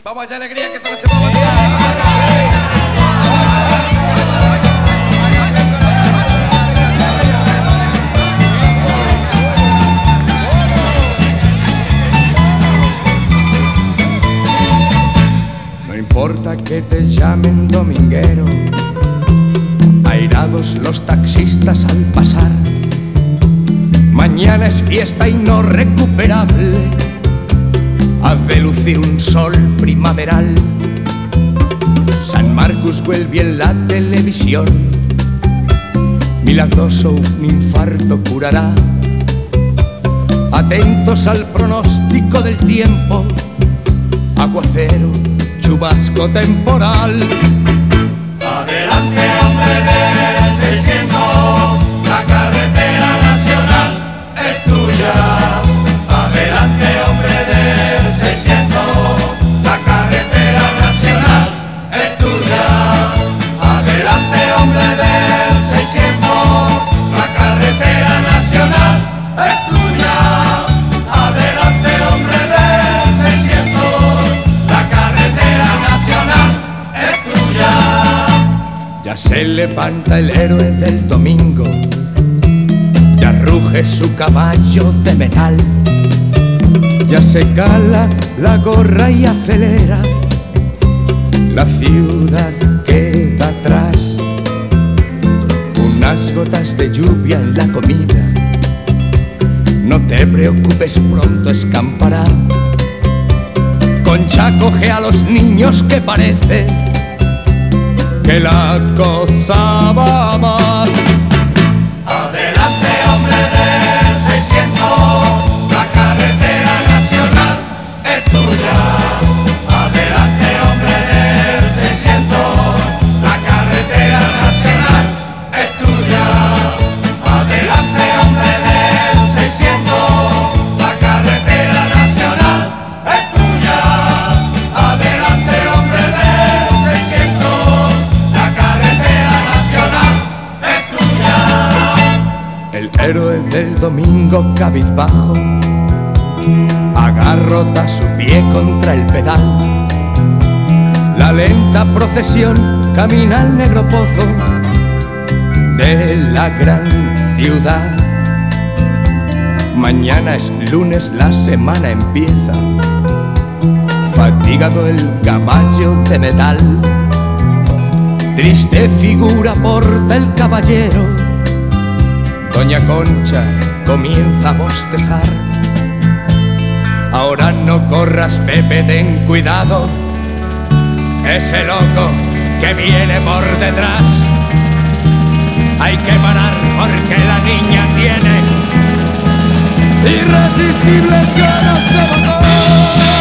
Vamos allá, alegría, que esto no se puede aguantar. No importa que te llamen dominguero, airados los taxistas al pasar. Mañana es fiesta y no recuperable, ha de lucir un sol primaveral. San Marcos vuelve en la televisión, milagroso un infarto curará. Atentos al pronóstico del tiempo, aguacero, chubasco temporal. Adelante, hombre del 600, la carretera nacional es tuya. Adelante, hombre del 600, la carretera nacional es tuya. Adelante, hombre del 600, la carretera nacional es tuya. Adelante, hombre del 600, la carretera nacional es tuya. Ya se levanta el héroe del domingo, ya ruge su caballo de metal. Ya se cala la gorra y acelera, la ciudad queda atrás. Unas gotas de lluvia en la comida, no te preocupes, pronto escampará. Concha coge a los niños que parece que la cosa va más. Adelante, hombre del 600, la carretera nacional es tuya. Adelante, hombre del 600, la carretera nacional es tuya. Adelante, hombre del 600, la carretera nacional es tuya. Adelante, hombre del 600, la carretera nacional es tuya. El héroe del domingo cabizbajo agarrota su pie contra el pedal. La lenta procesión camina al negro pozo de la gran ciudad. Mañana es lunes, la semana empieza. Fatigado el caballo de metal, triste figura porta el caballero. Doña Concha comienza a bostezar. Ahora no corras, Pepe, ten cuidado, ese loco que viene por detrás. Hay que parar porque la niña tiene irresistibles ganas de matar.